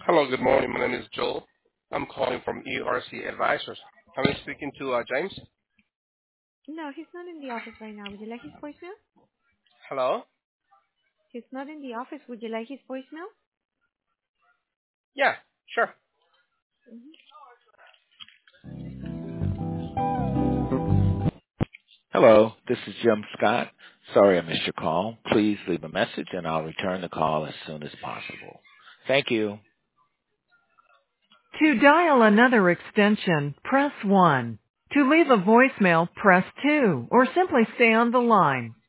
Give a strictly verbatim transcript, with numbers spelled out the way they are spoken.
Hello, good morning. My name is Joel. I'm calling from E R C Advisors. I'm speaking to uh, James. No, he's not in the office right now. Would you like his voicemail? Hello? He's not in the office. Would you like his voicemail? Yeah, sure. hmm Hello, this is Jim Scott. Sorry I missed your call. Please leave a message and I'll return the call as soon as possible. Thank you. To dial another extension, press one. To leave a voicemail, press two, or simply stay on the line.